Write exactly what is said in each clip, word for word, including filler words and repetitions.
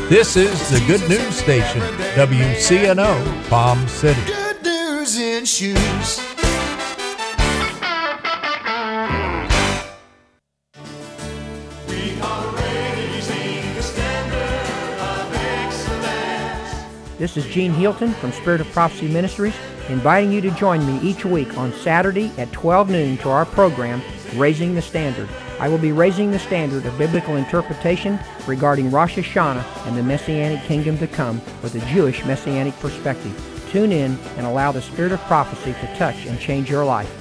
This is the Good News Station, W C N O, Palm City. Good news in shoes. We are raising the standard of excellence. This is Gene Hilton from Spirit of Prophecy Ministries, inviting you to join me each week on Saturday at twelve noon to our program, Raising the Standard. I will be raising the standard of biblical interpretation regarding Rosh Hashanah and the Messianic kingdom to come with a Jewish Messianic perspective. Tune in and allow the Spirit of prophecy to touch and change your life.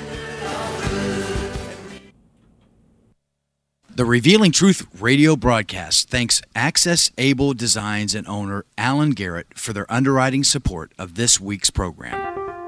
The Revealing Truth radio broadcast thanks Access Able Designs and owner Alan Garrett for their underwriting support of this week's program.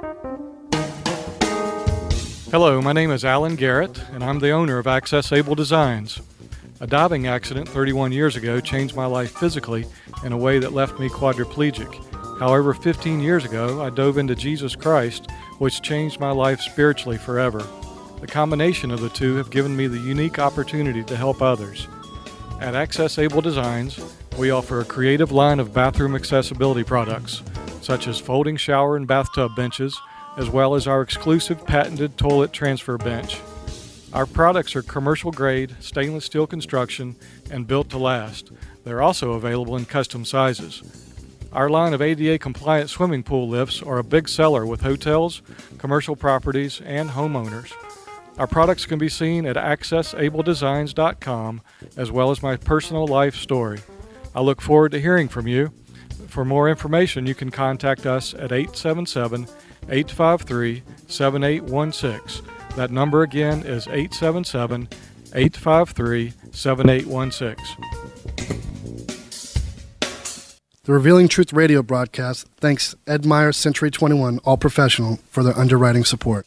Hello, my name is Alan Garrett, and I'm the owner of Access Able Designs. A diving accident thirty-one years ago changed my life physically in a way that left me quadriplegic. However, fifteen years ago, I dove into Jesus Christ, which changed my life spiritually forever. The combination of the two have given me the unique opportunity to help others. At Access Able Designs, we offer a creative line of bathroom accessibility products, such as folding shower and bathtub benches, as well as our exclusive patented toilet transfer bench. Our products are commercial-grade, stainless steel construction, and built to last. They're also available in custom sizes. Our line of A D A-compliant swimming pool lifts are a big seller with hotels, commercial properties, and homeowners. Our products can be seen at access able designs dot com, as well as my personal life story. I look forward to hearing from you. For more information, you can contact us at eight seven seven, eight five three, seven eight one six. That number again is eight seven seven, eight five three, seven eight one six. The Revealing Truth radio broadcast thanks Ed Meyer Century twenty-one All Professional for their underwriting support.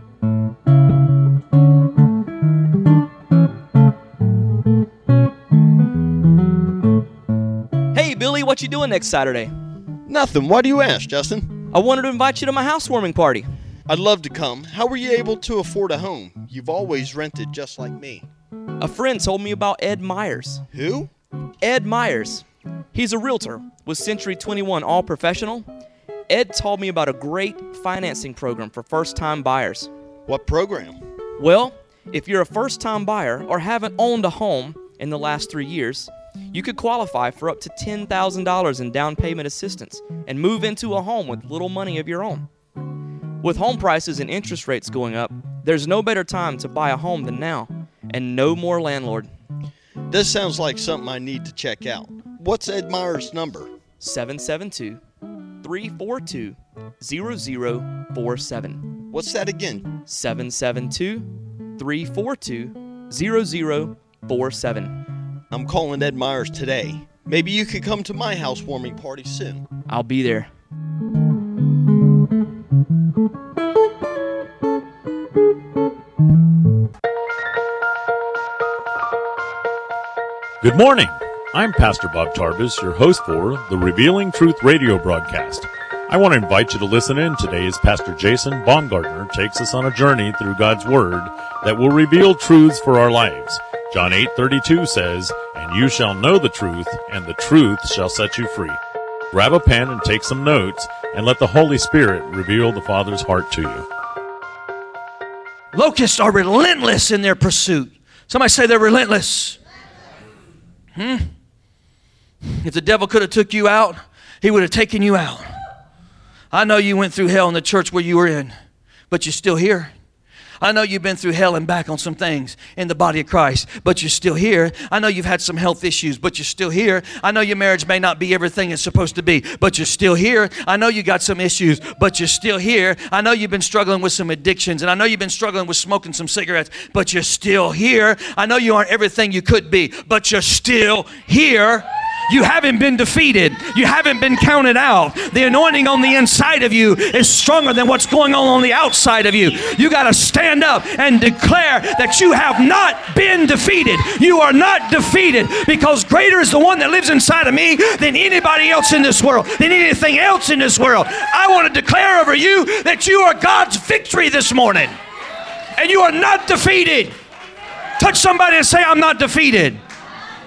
Hey Billy, what you doing next Saturday? Nothing. Why do you ask, Justin? I wanted to invite you to my housewarming party. I'd love to come. How were you able to afford a home? You've always rented just like me. A friend told me about Ed Myers. Who? Ed Myers. He's a realtor with Century twenty-one All Professional. Ed told me about a great financing program for first-time buyers. What program? Well, if you're a first-time buyer or haven't owned a home in the last three years, you could qualify for up to ten thousand dollars in down payment assistance and move into a home with little money of your own. With home prices and interest rates going up, there's no better time to buy a home than now, and no more landlord. This sounds like something I need to check out. What's Ed Meyer's number? seven seven two, three four two, zero zero four seven. What's that again? seven seven two, three four two, zero zero four seven. I'm calling Ed Myers today. Maybe you could come to my housewarming party soon. I'll be there. Good morning. I'm Pastor Bob Tarbus, your host for the Revealing Truth radio broadcast. I want to invite you to listen in today as Pastor Jason Baumgartner takes us on a journey through God's Word that will reveal truths for our lives. John eight thirty-two says, "And you shall know the truth, and the truth shall set you free." Grab a pen and take some notes, and let the Holy Spirit reveal the Father's heart to you. Locusts are relentless in their pursuit. Somebody say they're relentless. Hmm? If the devil could have took you out, he would have taken you out. I know you went through hell in the church where you were in, but you're still here. I know you've been through hell and back on some things in the body of Christ, but you're still here. I know you've had some health issues, but you're still here. I know your marriage may not be everything it's supposed to be, but you're still here. I know you got some issues, but you're still here. I know you've been struggling with some addictions, and I know you've been struggling with smoking some cigarettes, but you're still here. I know you aren't everything you could be, but you're still here. You haven't been defeated. You haven't been counted out. The anointing on the inside of you is stronger than what's going on on the outside of you. You got to stand up and declare that you have not been defeated. You are not defeated, because greater is the one that lives inside of me than anybody else in this world, than anything else in this world. I want to declare over you that you are God's victory this morning, and you are not defeated. Touch somebody and say, "I'm not defeated."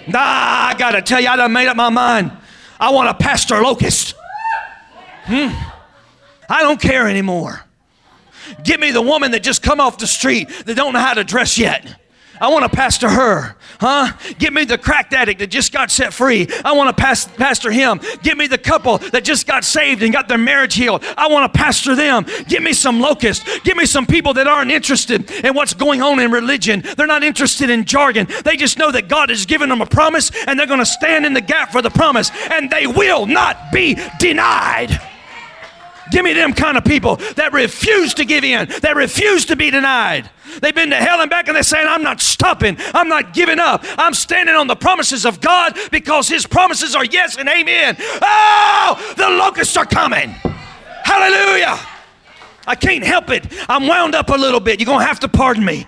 Nah, I got to tell you, I done made up my mind. I want a Pastor Locust. Hmm. I don't care anymore. Give me the woman that just come off the street that don't know how to dress yet. I want to pastor her. Huh? Give me the crack addict that just got set free. I want to pas- pastor him. Give me the couple that just got saved and got their marriage healed. I want to pastor them. Give me some locusts. Give me some people that aren't interested in what's going on in religion. They're not interested in jargon. They just know that God has given them a promise and they're going to stand in the gap for the promise and they will not be denied. Give me them kind of people that refuse to give in, that refuse to be denied. They've been to hell and back and they're saying, I'm not stopping. I'm not giving up. I'm standing on the promises of God because His promises are yes and amen. Oh, the locusts are coming. Hallelujah. I can't help it. I'm wound up a little bit. You're going to have to pardon me.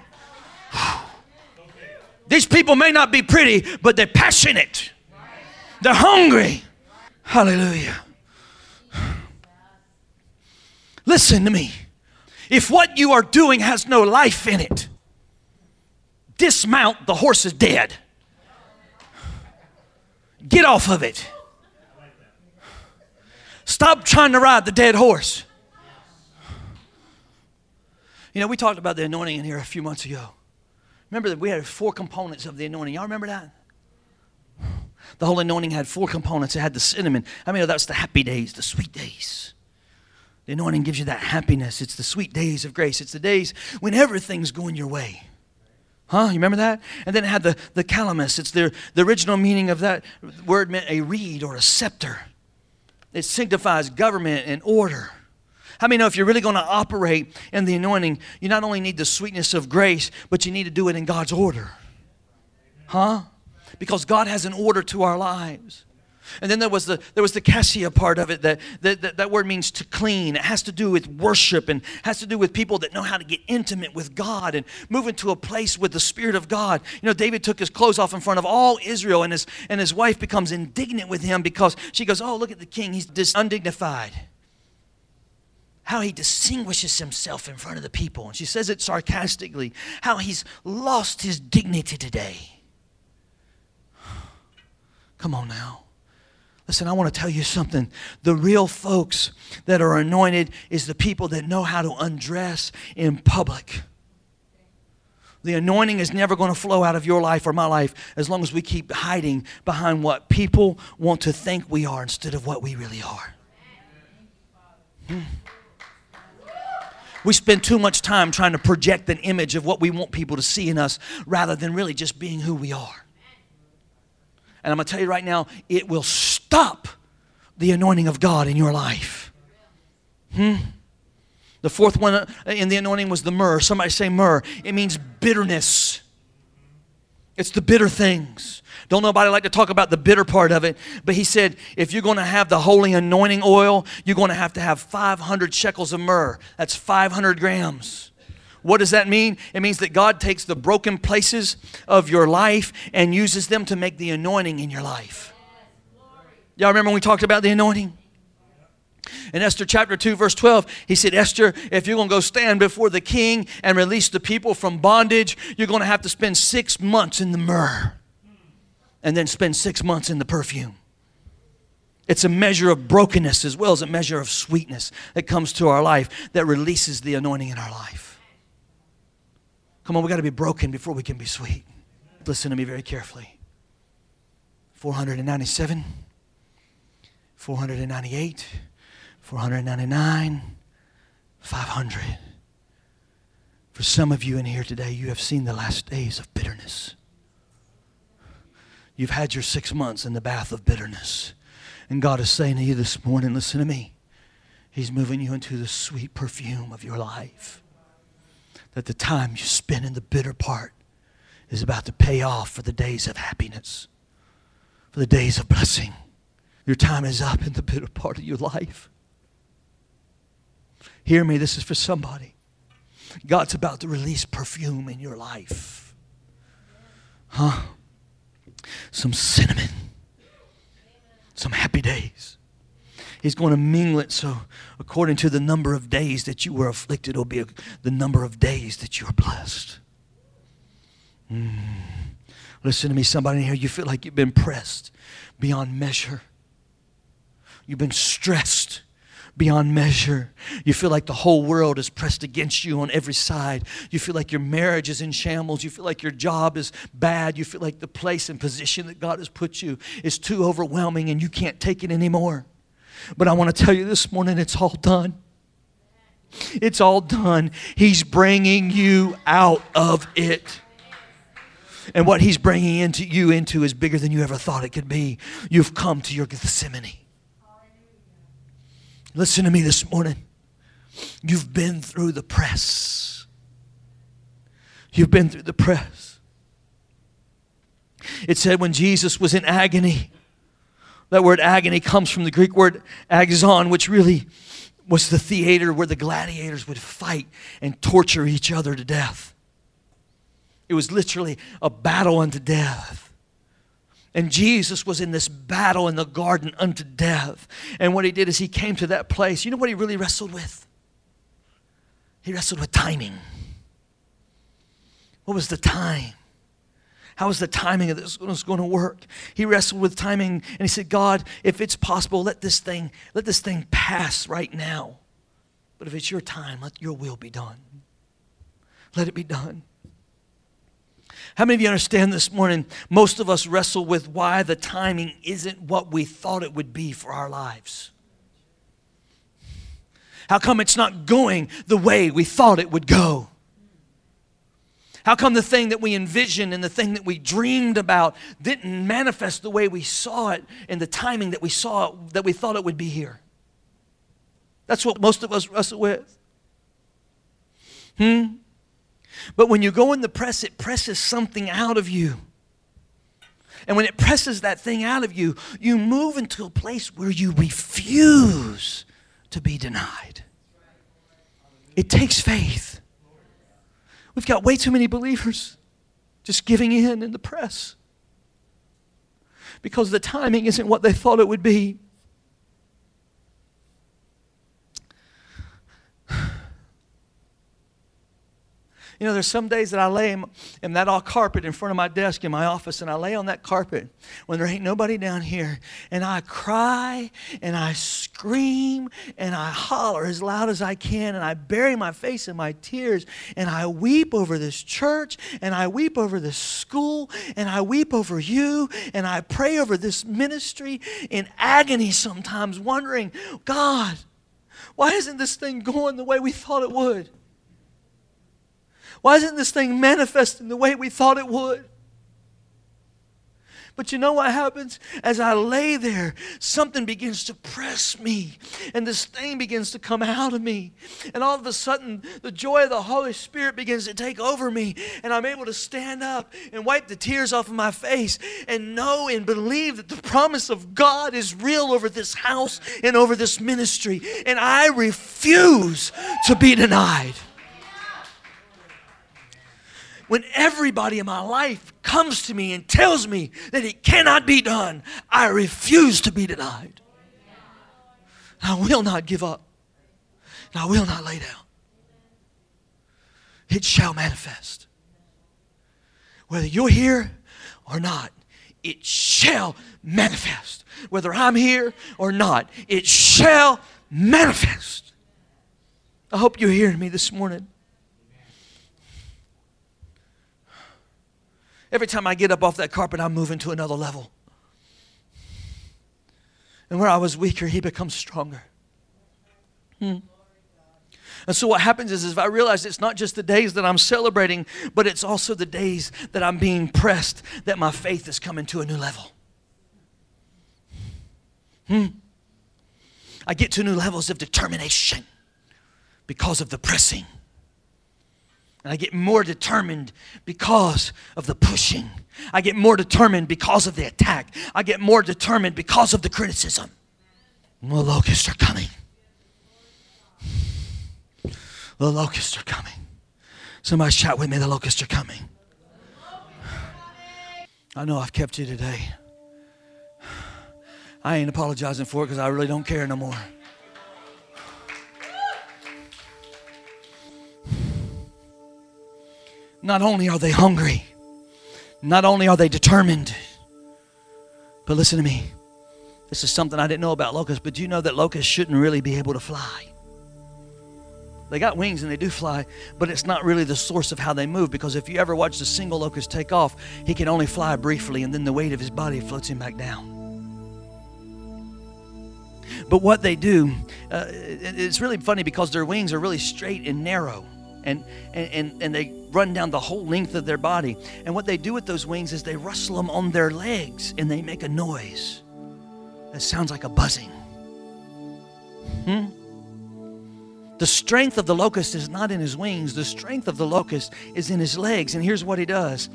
These people may not be pretty, but they're passionate. They're hungry. Hallelujah. Listen to me. If what you are doing has no life in it, dismount, the horse is dead. Get off of it. Stop trying to ride the dead horse. You know, we talked about the anointing in here a few months ago. Remember that we had four components of the anointing. Y'all remember that? The whole anointing had four components. It had the cinnamon. I mean, that's the happy days, the sweet days. The anointing gives you that happiness. It's the sweet days of grace. It's the days when everything's going your way. Huh? You remember that? And then it had the, the calamus. It's the, the original meaning of that word meant a reed or a scepter. It signifies government and order. How many know if you're really going to operate in the anointing, you not only need the sweetness of grace, but you need to do it in God's order. Huh? Because God has an order to our lives. And then there was the there was the cassia part of it. That, that, that, that word means to clean. It has to do with worship and has to do with people that know how to get intimate with God and move into a place with the Spirit of God. You know, David took his clothes off in front of all Israel, and his, and his wife becomes indignant with him because she goes, oh, look at the king. He's dis- undignified. How he distinguishes himself in front of the people. And she says it sarcastically. How he's lost his dignity today. Come on now. Listen, I want to tell you something. The real folks that are anointed is the people that know how to undress in public. The anointing is never going to flow out of your life or my life as long as we keep hiding behind what people want to think we are instead of what we really are. Hmm. We spend too much time trying to project an image of what we want people to see in us rather than really just being who we are. And I'm going to tell you right now, it will stop the anointing of God in your life. Hmm? The fourth one in the anointing was the myrrh. Somebody say myrrh. It means bitterness. It's the bitter things. Don't nobody like to talk about the bitter part of it. But he said, if you're going to have the holy anointing oil, you're going to have to have five hundred shekels of myrrh. That's five hundred grams. What does that mean? It means that God takes the broken places of your life and uses them to make the anointing in your life. Y'all remember when we talked about the anointing? In Esther chapter two, verse twelve, he said, Esther, if you're going to go stand before the king and release the people from bondage, you're going to have to spend six months in the myrrh and then spend six months in the perfume. It's a measure of brokenness as well as a measure of sweetness that comes to our life that releases the anointing in our life. Come on, we got to be broken before we can be sweet. Listen to me very carefully. four hundred ninety-seven, four hundred ninety-eight, four hundred ninety-nine, five hundred. For some of you in here today, you have seen the last days of bitterness. You've had your six months in the bath of bitterness. And God is saying to you this morning, listen to me. He's moving you into the sweet perfume of your life. That the time you spend in the bitter part is about to pay off for the days of happiness, for the days of blessing. Your time is up in the bitter part of your life. Hear me, this is for somebody. God's about to release perfume in your life. Huh? Some cinnamon. Some happy days. He's going to mingle it so according to the number of days that you were afflicted, it'll be a, the number of days that you are blessed. Mm. Listen to me, somebody in here, you feel like you've been pressed beyond measure. You've been stressed beyond measure. You feel like the whole world is pressed against you on every side. You feel like your marriage is in shambles. You feel like your job is bad. You feel like the place and position that God has put you is too overwhelming and you can't take it anymore. But I want to tell you this morning, it's all done. It's all done. He's bringing you out of it. And what He's bringing into you into is bigger than you ever thought it could be. You've come to your Gethsemane. Listen to me this morning. You've been through the press. You've been through the press. It said when Jesus was in agony, that word agony comes from the Greek word agonizon, which really was the theater where the gladiators would fight and torture each other to death. It was literally a battle unto death. And Jesus was in this battle in the garden unto death. And what He did is He came to that place. You know what He really wrestled with? He wrestled with timing. What was the time? How was the timing of this was going to work? He wrestled with timing and He said, God, if it's possible, let this thing, let this thing pass right now. But if it's your time, let your will be done. Let it be done. How many of you understand this morning, most of us wrestle with why the timing isn't what we thought it would be for our lives? How come it's not going the way we thought it would go? How come the thing that we envisioned and the thing that we dreamed about didn't manifest the way we saw it in the timing that we saw it, that we thought it would be here? That's what most of us wrestle with. Hmm? But when you go in the press, it presses something out of you. And when it presses that thing out of you, you move into a place where you refuse to be denied. It takes faith. We've got way too many believers just giving in in the press because the timing isn't what they thought it would be. You know, there's some days that I lay in, in that all carpet in front of my desk in my office, and I lay on that carpet when there ain't nobody down here, and I cry, and I scream, and I holler as loud as I can, and I bury my face in my tears, and I weep over this church, and I weep over this school, and I weep over you, and I pray over this ministry in agony sometimes, wondering, God, why isn't this thing going the way we thought it would? Why isn't this thing manifesting the way we thought it would? But you know what happens? As I lay there, something begins to press me. And this thing begins to come out of me. And all of a sudden, the joy of the Holy Spirit begins to take over me. And I'm able to stand up and wipe the tears off of my face and know and believe that the promise of God is real over this house and over this ministry. And I refuse to be denied. When everybody in my life comes to me and tells me that it cannot be done, I refuse to be denied. I will not give up. And I will not lay down. It shall manifest. Whether you're here or not, it shall manifest. Whether I'm here or not, it shall manifest. I hope you're hearing me this morning. Every time I get up off that carpet, I'm moving to another level. And where I was weaker, He becomes stronger. Hmm. And so what happens is, is if I realize it's not just the days that I'm celebrating, but it's also the days that I'm being pressed, that my faith is coming to a new level. Hmm. I get to new levels of determination because of the pressing. And I get more determined because of the pushing. I get more determined because of the attack. I get more determined because of the criticism. The locusts are coming. The locusts are coming. Somebody shout with me, the locusts are coming. I know I've kept you today. I ain't apologizing for it because I really don't care no more. Not only are they hungry, Not only are they determined, but listen to me. This is something I didn't know about locusts, but do you know that locusts shouldn't really be able to fly? They got wings and they do fly, but it's not really the source of how they move, because if you ever watched a single locust take off, he can only fly briefly and then the weight of his body floats him back down. But what they do, uh, it, it's really funny because their wings are really straight and narrow, and, and, and, and they run down the whole length of their body. And what they do with those wings is they rustle them on their legs and they make a noise that sounds like a buzzing. Hmm? The strength of the locust is not in his wings. The strength of the locust is in his legs. And here's what he does.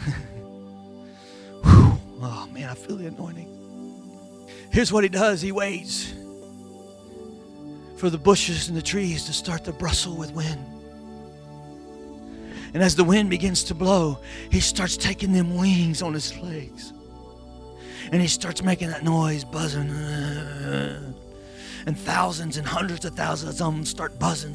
Whew. Oh, man, I feel the anointing. Here's what he does. He waits for the bushes and the trees to start to bristle with wind. And as the wind begins to blow, he starts taking them wings on his legs. And he starts making that noise, buzzing. And thousands and hundreds of thousands of them start buzzing.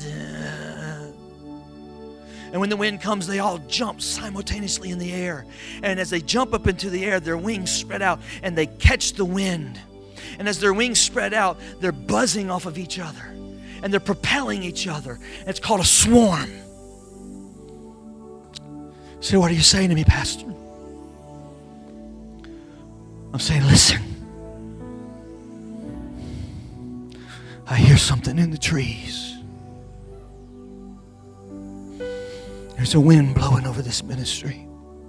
And when the wind comes, they all jump simultaneously in the air. And as they jump up into the air, their wings spread out and they catch the wind. And as their wings spread out, they're buzzing off of each other. And they're propelling each other. And it's called a swarm. So what are you saying to me, Pastor? I'm saying, listen. I hear something in the trees. There's a wind blowing over this ministry.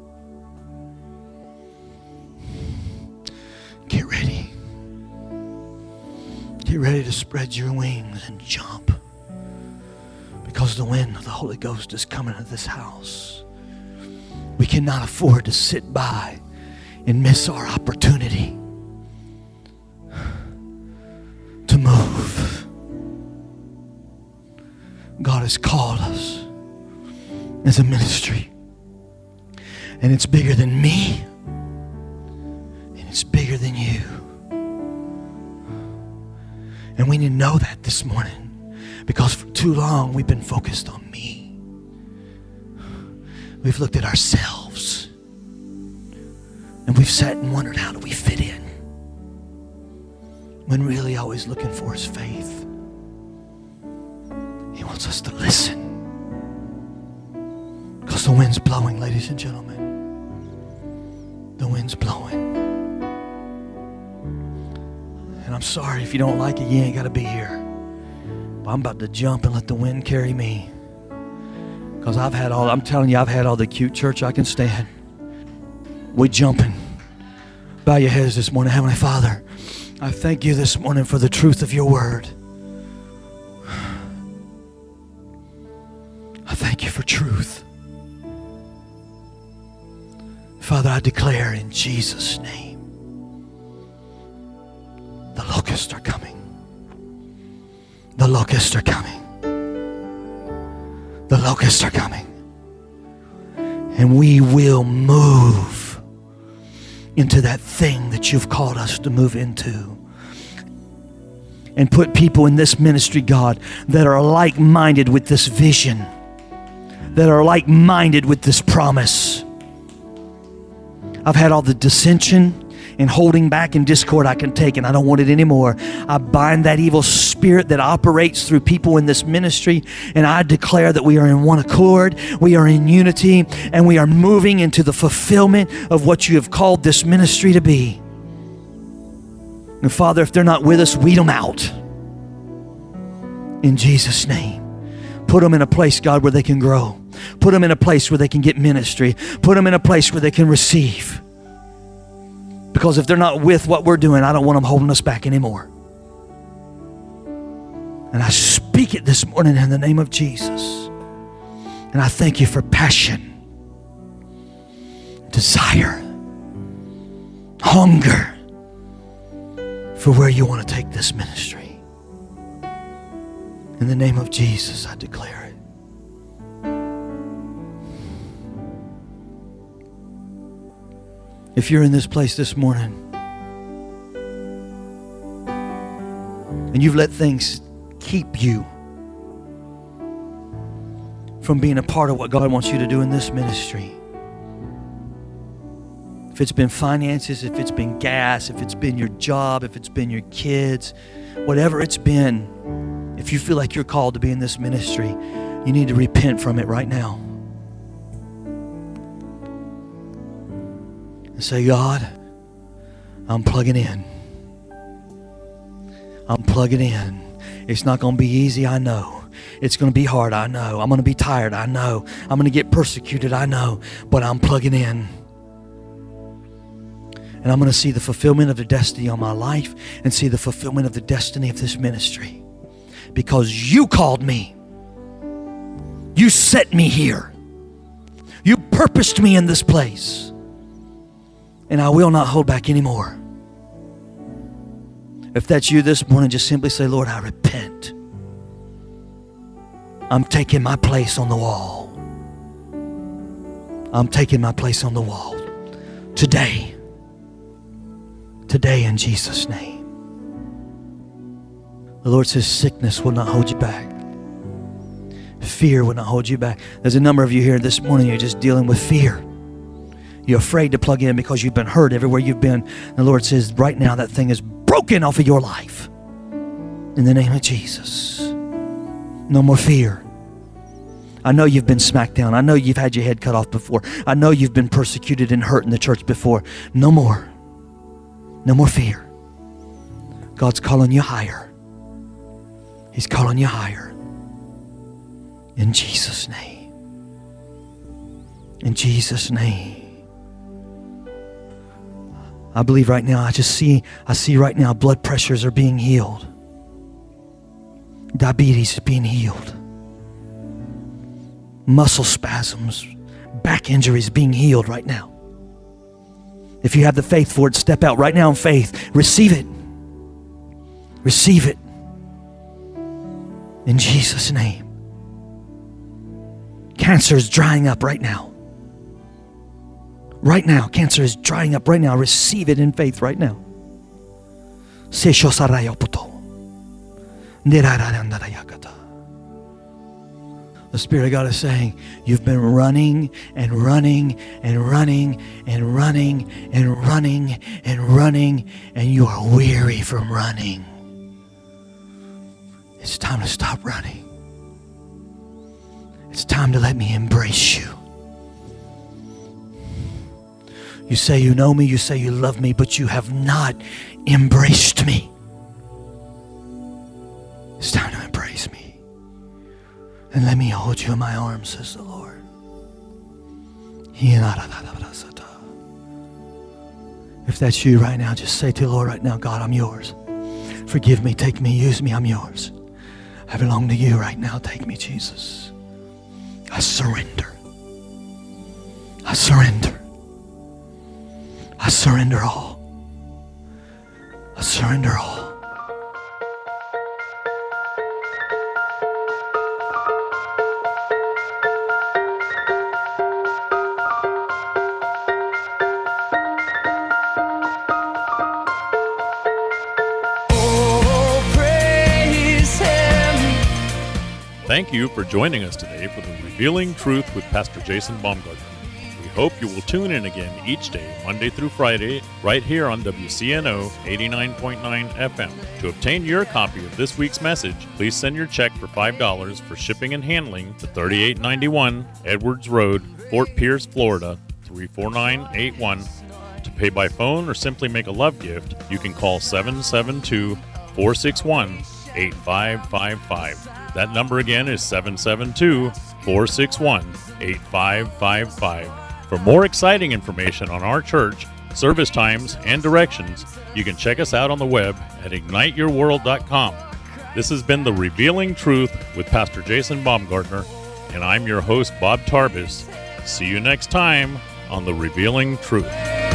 Get ready. Get ready to spread your wings and jump. Because the wind of the Holy Ghost is coming to this house. We cannot afford to sit by and miss our opportunity to move. God has called us as a ministry, and it's bigger than me, and it's bigger than you. And we need to know that this morning, because for too long we've been focused on me. We've looked at ourselves, and we've sat and wondered, how do we fit in? When really all he's looking for is faith. He wants us to listen. Because the wind's blowing, ladies and gentlemen. The wind's blowing. And I'm sorry if you don't like it, you ain't got to be here. But I'm about to jump and let the wind carry me. Because I've had all, I'm telling you, I've had all the cute church I can stand. We're jumping. Bow your heads this morning. Heavenly Father, I thank you this morning for the truth of your word. I thank you for truth. Father, I declare in Jesus' name, the locusts are coming. The locusts are coming. The locusts are coming. And we will move into that thing that you've called us to move into. And put people in this ministry, God, that are like-minded with this vision, that are like-minded with this promise. I've had all the dissension and holding back and discord I can take, and I don't want it anymore. I bind that evil spirit that operates through people in this ministry, and I declare that we are in one accord, we are in unity, and we are moving into the fulfillment of what you have called this ministry to be. And Father, if they're not with us, weed them out. In Jesus' name. Put them in a place, God, where they can grow. Put them in a place where they can get ministry. Put them in a place where they can receive. Because if they're not with what we're doing, I don't want them holding us back anymore. And I speak it this morning in the name of Jesus. And I thank you for passion, desire, hunger for where you want to take this ministry. In the name of Jesus, I declare it. If you're in this place this morning and you've let things keep you from being a part of what God wants you to do in this ministry, it's been finances, if it's been gas, if it's been your job, if it's been your kids, whatever it's been, if you feel like you're called to be in this ministry, you need to repent from it right now. And say, God, I'm plugging in. I'm plugging in. It's not going to be easy, I know. It's going to be hard, I know. I'm going to be tired, I know. I'm going to get persecuted, I know. But I'm plugging in. And I'm going to see the fulfillment of the destiny on my life and see the fulfillment of the destiny of this ministry. Because you called me. You set me here. You purposed me in this place. And I will not hold back anymore. If that's you this morning, just simply say, Lord, I repent. I'm taking my place on the wall. I'm taking my place on the wall. Today. Today in Jesus' name. The Lord says sickness will not hold you back. Fear will not hold you back. There's a number of you here this morning, you're just dealing with fear. You're afraid to plug in because you've been hurt everywhere you've been. The Lord says right now that thing is broken off of your life. In the name of Jesus. No more fear. I know you've been smacked down. I know you've had your head cut off before. I know you've been persecuted and hurt in the church before. No more. No more fear. God's calling you higher. He's calling you higher. In Jesus' name. In Jesus' name. I believe right now, I just see, I see right now blood pressures are being healed. Diabetes is being healed. Muscle spasms, back injuries being healed right now. If you have the faith for it, step out right now in faith. Receive it. Receive it. In Jesus' name. Cancer is drying up right now. Right now. Cancer is drying up right now. Receive it in faith right now. The Spirit of God is saying, you've been running and running and running and running and running and running, and you are weary from running. It's time to stop running. It's time to let me embrace you. You say you know me, you say you love me, but you have not embraced me. It's time to embrace me. And let me hold you in my arms, says the Lord. If that's you right now, just say to the Lord right now, God, I'm yours. Forgive me, take me, use me, I'm yours. I belong to you right now. Take me, Jesus. I surrender. I surrender. I surrender all. I surrender all. Thank you for joining us today for the Revealing Truth with Pastor Jason Baumgartner. We hope you will tune in again each day, Monday through Friday, right here on W C N O eighty-nine point nine F M. To obtain your copy of this week's message, please send your check for five dollars for shipping and handling to thirty-eight ninety-one Edwards Road, Fort Pierce, Florida, three four nine eight one. To pay by phone or simply make a love gift, you can call seven seven two, four six one, eight five five five. That number again is seven seven two, four six one, eight five five five. For more exciting information on our church, service times, and directions, you can check us out on the web at ignite your world dot com. This has been The Revealing Truth with Pastor Jason Baumgartner, and I'm your host, Bob Tarbis. See you next time on The Revealing Truth.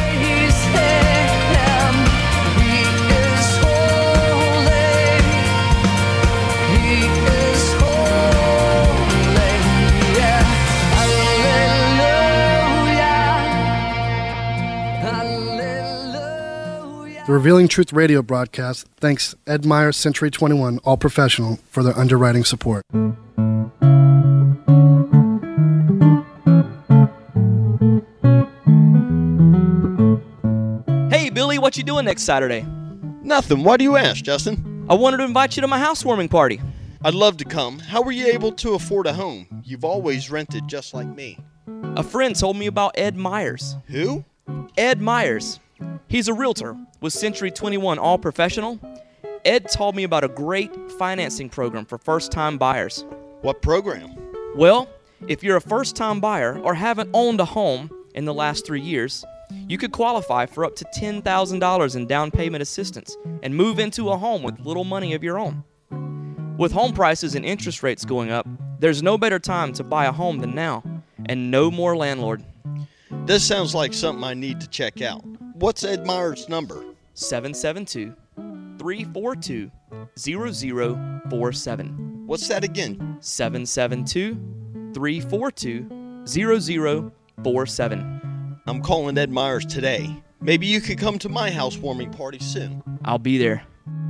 The Revealing Truth radio broadcast thanks Ed Meyer Century twenty-one All Professional for their underwriting support. what you doing next Saturday? Nothing. Why do you ask, Justin? I wanted to invite you to my housewarming party. I'd love to come. How were you able to afford a home? You've always rented just like me. A friend told me about Ed Myers. Who? Ed Myers. He's a realtor with Century twenty-one All Professional. Ed told me about a great financing program for first-time buyers. What program? Well, if you're a first-time buyer or haven't owned a home in the last three years, you could qualify for up to ten thousand dollars in down payment assistance and move into a home with little money of your own. With home prices and interest rates going up, there's no better time to buy a home than now, and no more landlord. This sounds like something I need to check out. What's Ed Myers' number? seven seven two, three four two, zero zero four seven. What's that again? seven seven two, three four two, zero zero four seven. I'm calling Ed Myers today. Maybe you could come to my housewarming party soon. I'll be there.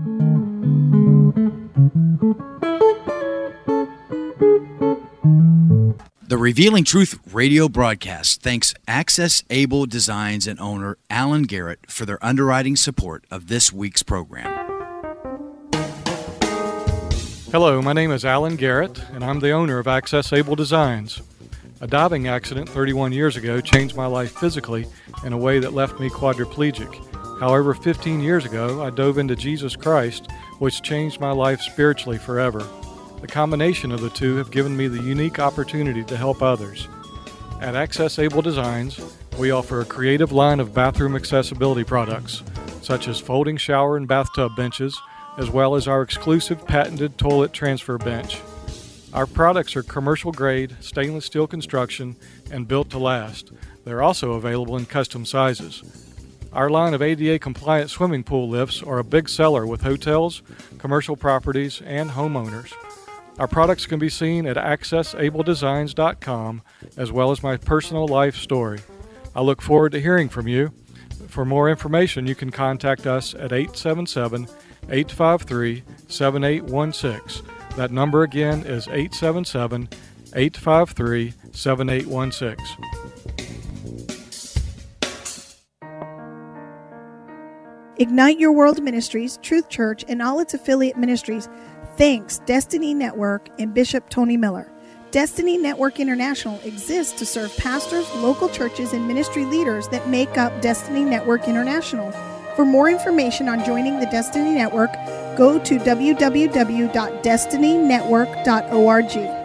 The Revealing Truth radio broadcast thanks Access Able Designs and owner Alan Garrett for their underwriting support of this week's program. Hello, my name is Alan Garrett, and I'm the owner of Access Able Designs. A diving accident thirty-one years ago changed my life physically in a way that left me quadriplegic. However, fifteen years ago, I dove into Jesus Christ, which changed my life spiritually forever. The combination of the two have given me the unique opportunity to help others. At Access Able Designs, we offer a creative line of bathroom accessibility products, such as folding shower and bathtub benches, as well as our exclusive patented toilet transfer bench. Our products are commercial-grade, stainless steel construction, and built to last. They're also available in custom sizes. Our line of A D A-compliant swimming pool lifts are a big seller with hotels, commercial properties, and homeowners. Our products can be seen at access able designs dot com, as well as my personal life story. I look forward to hearing from you. For more information, you can contact us at eight seven seven, eight five three, seven eight one six. That number again is eight seven seven, eight five three, seven eight one six. Ignite Your World Ministries, Truth Church, and all its affiliate ministries thanks Destiny Network and Bishop Tony Miller. Destiny Network International exists to serve pastors, local churches, and ministry leaders that make up Destiny Network International. For more information on joining the Destiny Network, go to w w w dot destiny network dot org.